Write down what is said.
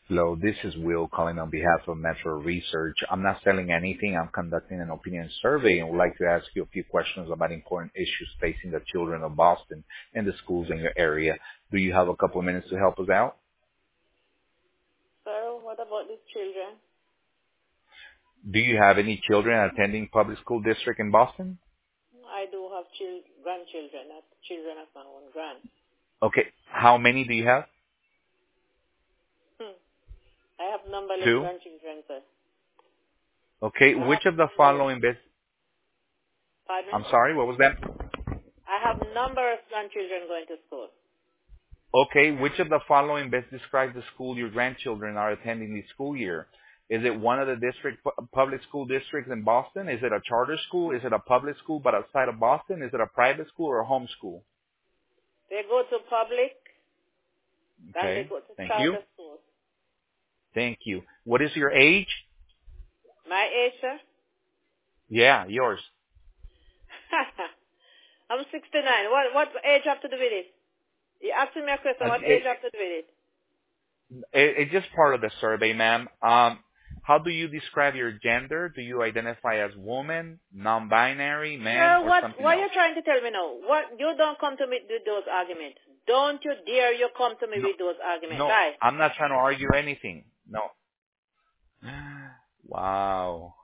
Hello, this is Will calling on behalf of Metro Research. I'm not selling anything. I'm conducting an opinion survey and would like to ask you a few questions about important issues facing the children of Boston and the schools in your area. Do you have a couple of minutes to help us out? Sir, what about these children? Do you have any children attending public school district in Boston? I do have grandchildren, not children of my own grand. Okay. How many do you have? Hmm. I have numberless Two. grandchildren, sir. Okay. I have Which of the numberless. following Pardon? I'm sorry, what was that? I have numerous grandchildren going to school. Okay. Which of the following best describes the school your grandchildren are attending this school year? Is it one of the public school districts in Boston? Is it a charter school? Is it a public school but outside of Boston? Is it a private school or a home school? They go to public and they Okay. go to Thank you. charter school. Thank you. What is your age? My age, sir? Yeah, yours. I'm 69. What age have to do with it? You asking me a question, what age It, have to do with it? it's just part of the survey, ma'am. How do you describe your gender? Do you identify as woman, non-binary, man, Sir, or something what else? you trying to tell me now? What you don't come to me with those arguments. Don't you dare you come to me No, with those arguments. no, Bye. I'm not trying to argue anything. No. Wow.